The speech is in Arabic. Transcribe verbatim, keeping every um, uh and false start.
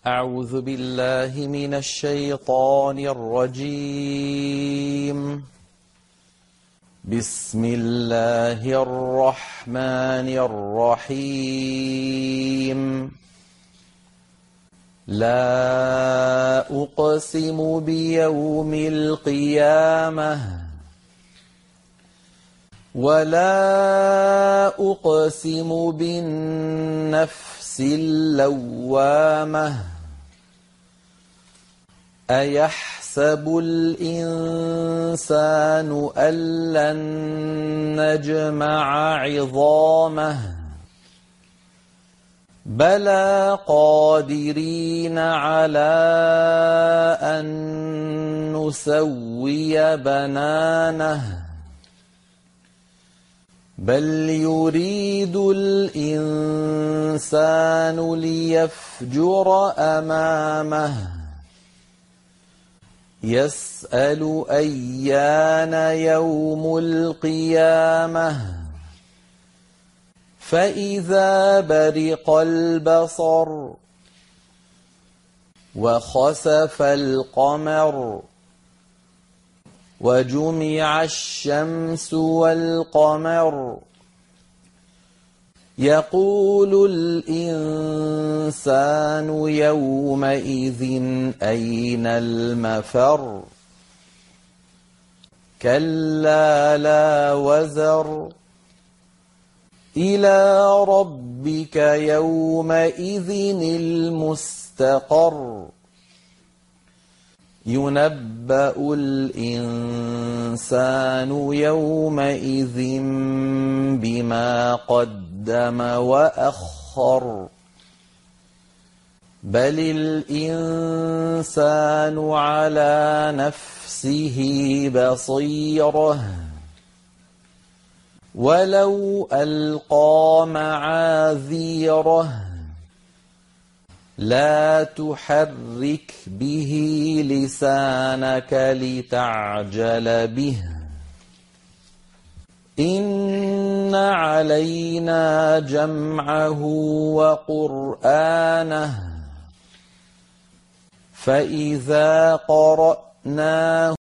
أعوذ بالله من الشيطان الرجيم. بسم الله الرحمن الرحيم. لا أقسم بيوم القيامة ولا أقسم بالنفس اللوامة أيحسب الإنسان أن لن نجمع عظامه بلى قادرين على أن نسوي بنانه بل يريد الإنسان ليفجر أمامه يسأل أيان يوم القيامة فإذا برق البصر وخسف القمر وجمع الشمس والقمر يقول الإنسان يومئذ أين المفر كلا لا وزر إلى ربك يومئذ المستقر ينبأ الإنسان يومئذ بما قدم وأخر بل الإنسان على نفسه بصيرة ولو ألقى معاذيره لا تحرك به لسانك لتعجل به إن علينا جمعه وقرآنه فإذا قرأناه